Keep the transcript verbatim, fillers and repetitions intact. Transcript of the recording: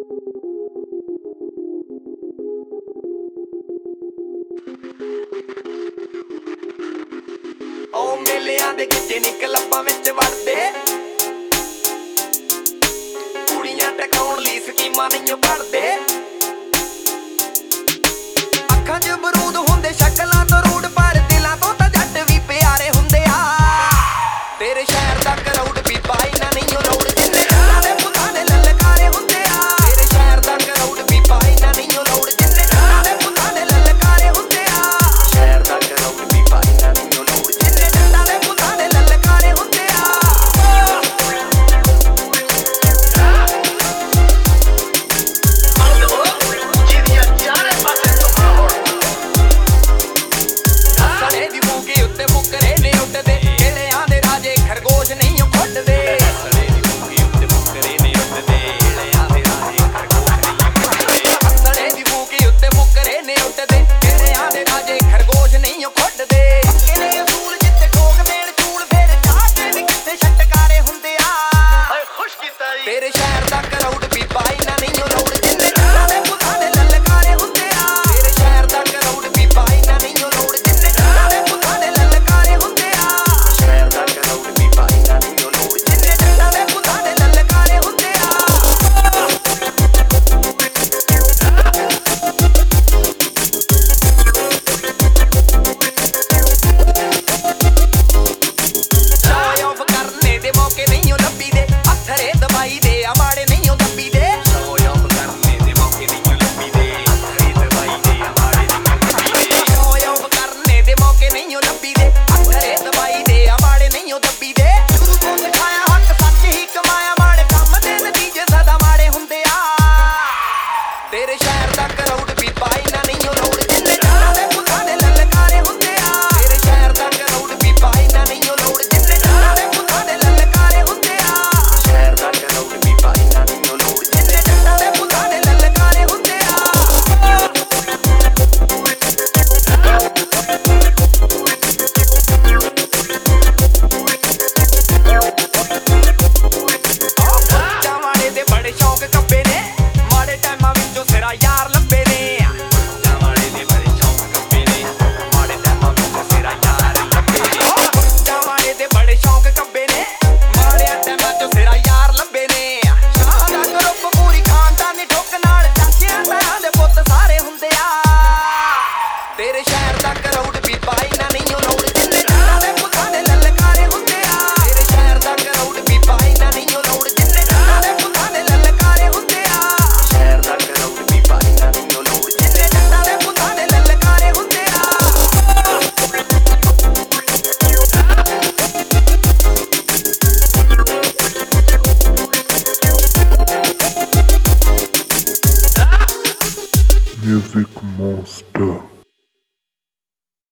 ਉਹ ਮੇਲਿਆਂ ਦੇ ਗਿੱਜੇ ਨੀ ਕਲੱਬਾਂ ਵਿੱਚ ਵੜਦੇ, ਕੁੜੀਆਂ ਟਕਾਉਣ ਲਈ ਸਕੀਮਾਂ ਨਹੀਂ ਪੜਦੇ। ਅੱਖਾਂ 'ਚ ਬਰੂਦ ਹੁੰਦੇ, ਸ਼ਕਲਾਂ ਤੋਂ ਰੂਡ, ਪਰ ਦਿਲਾਂ ਤੋਂ ਤਾਂ ਜੱਟ ਵੀ ਪਿਆਰੇ ਹੁੰਦੇ ਆ। ਤੇਰੇ ਸ਼ਹਿਰ ਦਾ ਕਰਾਊਡ ਵੀ ਪਾਈ ਨਾ ਨਹੀਂ ਉਹ ਲੋੜ, ਜਿੰਨੇ ਜੱਟਾਂ ਦੇ ਪੁੱਤਾਂ ਦੇ ਲਲਕਾਰੇ ਹੁੰਦੇ ਆ। ਤੇਰੇ ਸ਼ਹਿਰ ਦਾ ਕਰਾਊਡ ਵੀ ਪਾਈ ਨਾ ਨਹੀਂ ਉਹ ਲੋੜ, ਜਿੰਨੇ ਜੱਟਾਂ ਦੇ ਪੁੱਤਾਂ ਦੇ ਲਲਕਾਰੇ ਹੁੰਦੇ ਆ। ਸ਼ਹਿਰ ਦਾ ਕਰਾਊਡ ਵੀ ਪਾਈ ਨਾ ਨਹੀਂ ਉਹ ਲੋੜ, ਜਿੰਨੇ ਜੱਟਾਂ ਦੇ ਪੁੱਤਾਂ ਦੇ ਲਲਕਾਰੇ ਹੁੰਦੇ ਆ। ਸਣੇ ਦੀ ਮੂੰਗੀ ਉੱਤੇ ਮੁੱਕਰੇ ਨੇ ਉੱਡਦੇ, ਕਿਲਿਆਂ ਦੇ ਰਾਜੇ ਖਰਗੋਸ਼ ਨਹੀਂ ਉਹ ਖੁੱਟਦੇ। ਸਣੇ ਦੀ ਮੂੰਗੀ ਉੱਤੇ ਮੁੱਕਰੇ ਨੇ ਉੱਡਦੇ, ਕਿਲਿਆਂ ਦੇ ਰਾਜੇ ਖਰਗੋਸ਼ ਨਹੀਂ ਖੁੱਟਦੇ। ਸਣੇ ਦੀ ਮੂੰਗੀ ਉੱਤੇ ਮੁੱਕਰੇ ਨੇ ਉੱਡਦੇ, ਕਿਲਿਆਂ ਦੇ ਰਾਜੇ ਖਰਗੋਸ਼ ਨਹੀਂ ਉਹ ਖੁੱਟਦੇ। ਕਿਲੇ ਅਸੂਲ ਜਿੱਤੇ ਠੋਕ ਦੇਣ ਚੂਲ, ਫੇਰ ਚਾਹ ਕੇ ਵੀ ਕਿੱਥੇ ਛਟਕਾਰੇ ਹੁੰਦੇ ਆ। ਖੁਸ਼ ਕੀਤਾ ਤੇਰੇ ਸ਼ਹਿਰ ਦਾ ਕਰਾਊਡ ਵੀ ਪਾਈ ਨਾ ਨਹੀਂ ਉਹ ਲੋੜ, ਜਿੰਨੇ ਜੱਟਾਂ ਦੇ ਪੁੱਤਾਂ ਦੇ ਲਲਕਾਰੇ ਹੁੰਦੇ ਆ। ਤੇਰੇ ਸ਼ਹਿਰ ਦਾ ਕਰਾਊਡ ਵੀ ਪਾਈ ਨਾ ਨਹੀਂ ਉਹ ਲੋੜ, ਜਿੰਨੇ ਜੱਟਾਂ ਦੇ ਪੁੱਤਾਂ ਦੇ ਲਲਕਾਰੇ ਹੁੰਦੇ ਆ। ਸ਼ਹਿਰ ਦਾ ਕਰਾਊਡ ਵੀ ਪਾਈ ਨਾ ਨਹੀਂ ਉਹ ਲੋੜ, ਜਿੰਨੇ ਜੱਟਾਂ ਦੇ ਪੁੱਤਾਂ ਦੇ ਲਲਕਾਰੇ ਹੁੰਦੇ ਆ। ਸ਼ੋਅ ਆਫ ਕਰਨੇ ਦੇ ਮੌਕੇ ਨਹੀਂ ਉਹ ਲੱਭੀ ਦੇ, ਹੱਥਰੇ ਦਬਾਈ ਦੇ ਆ ਮਾੜੇ ਨਹੀਂ ਉਹ ਦੱਬੀ ਦੇ। ਸ਼ੋਅ ਆਫ ਕਰਨੇ ਦੇ ਮੌਕੇ ਨਹੀਂ ਉਹ ਲੱਭੀ ਦੇ, ਹੱਥਰੇ ਦਬਾਈ ਦੇ ਆ ਮਾੜੇ ਨਹੀਂ ਉਹ ਦੱਬੀ ਦੇ। ਸ਼ੋਅ ਆਫ ਕਰਨੇ ਦੇ ਮੌਕੇ ਨਹੀਂ ਉਹ ਲੱਭੀ ਦੇ, ਹੱਥਰੇ ਦਬਾਈ ਦੇ ਆ ਮਾੜੇ ਨਹੀਂ ਉਹ ਦੱਬੀ ਦੇ। ਸ਼ੁਰੂ ਤੋਂ ਸਿਖਾਇਆ ਹੱਕ ਸੱਚ ਹੀ ਕਮਾਇਆ, ਮਾੜੇ ਕੰਮ ਦੇ ਨਤੀਜੇ ਸਦਾ ਮਾੜੇ ਹੁੰਦੇ ਆ। ਤੇਰੇ ਸ਼ਹਿਰ ਦਾ ਕਰਾਊਡ ਵੀ ਪਾਈ ਨਾ ਨਹੀਂ ਉਹ ਲੋੜ, ਜਿੰਨੇ ਜੱਟਾਂ ਦੇ ਪੁੱਤਾਂ ਦੇ ਲਲਕਾਰੇ ਹੁੰਦੇ ਆ। ਤੇਰੇ ਸ਼ਹਿਰ ਦਾ ਕਰਾਊਡ ਵੀ ਪਾਈ ਨਾ ਨਹੀਂ ਉਹ ਲੋੜ, ਜਿੰਨੇ ਜੱਟਾਂ ਦੇ ਪੁੱਤਾਂ ਦੇ ਲਲਕਾਰੇ ਹੁੰਦੇ ਆ। ਸ਼ਹਿਰ ਦਾ ਕਰਾਊਡ ਵੀ ਪਾਈ ਨਾ ਨਹੀਂ ਉਹ ਲੋੜ, ਜਿੰਨੇ ਜੱਟਾਂ ਦੇ ਪੁੱਤਾਂ ਦੇ ਲਲਕਾਰੇ ਹੁੰਦੇ ਆ। ਬੱਚਾ ਵਾਲੇ ਦੇ ਬੜੇ ਸ਼ੌਕ ਕੱਬੇ ਨੇ, ਮਾੜੇ ਟਾਈਮਾਂ ਵਿੱਚੋਂ ਸਿਰਾ ਯਾਰ ਲੱਭੇ ਨੇ। ਬੱਚਾ ਵਾਲੇ ਦੇ ਬੜੇ ਸ਼ੌਕ ਕੱਬੇ ਨੇ, ਮਾੜੇ ਟਾਈਮਾਂ ਵਿੱਚੋਂ ਸਿਰਾ ਯਾਰ ਲੱਭੇ ਨੇ। ਬੱਚਾ ਵਾਲੇ ਦੇ ਬੜੇ ਸ਼ੌਕ ਕੱਬੇ ਨੇ, ਮਾੜਿਆਂ ਟਾਈਮਾਂ 'ਚੋਂ ਸਿਰਾ ਯਾਰ ਲੱਭੇ ਨੇ। ਸ਼ਾਹ ਦਾ ਗਰੁੱਪ ਪੂਰੀ ਖਾਨਦਾਨੀ ਠੁੱਕ ਨਾਲ, ਚਾਚਿਆਂ ਤਾਇਆਂ ਦੇ ਪੁੱਤ ਸਾਰੇ ਹੁੰਦੇ ਆ। ਤੇਰੇ ਸ਼ਹਿਰ ਦਾ ਕਰਾਊਡ ਵੀ ਪਾਈ ਨਾ ਨਹੀਂ ਉਹ ਲੋੜ, ਜਿੰਨੇ ਜੱਟਾਂ ਦੇ ਪੁੱਤਾਂ ਦੇ ਲਲਕਾਰੇ ਹੁੰਦੇ ਆ। ਤੇਰੇ ਸ਼ਹਿਰ ਦਾ ਕਰਾਊਡ ਵੀ ਪਾਈ ਨਾ ਨਹੀਂ ਉਹ ਲੋੜ, ਜਿੰਨੇ ਜੱਟਾਂ ਦੇ ਪੁੱਤਾਂ ਦੇ ਲਲਕਾਰੇ ਹੁੰਦੇ ਆ। ਸ਼ਹਿਰ ਦਾ ਕਰਾਊਡ ਵੀ ਪਾਈ ਨਾ ਨਹੀਂ ਉਹ ਲੋੜ, ਜਿੰਨੇ ਜੱਟਾਂ ਦੇ ਪੁੱਤਾਂ ਦੇ ਲਲਕਾਰੇ ਹੁੰਦੇ ਆ। Music Monster.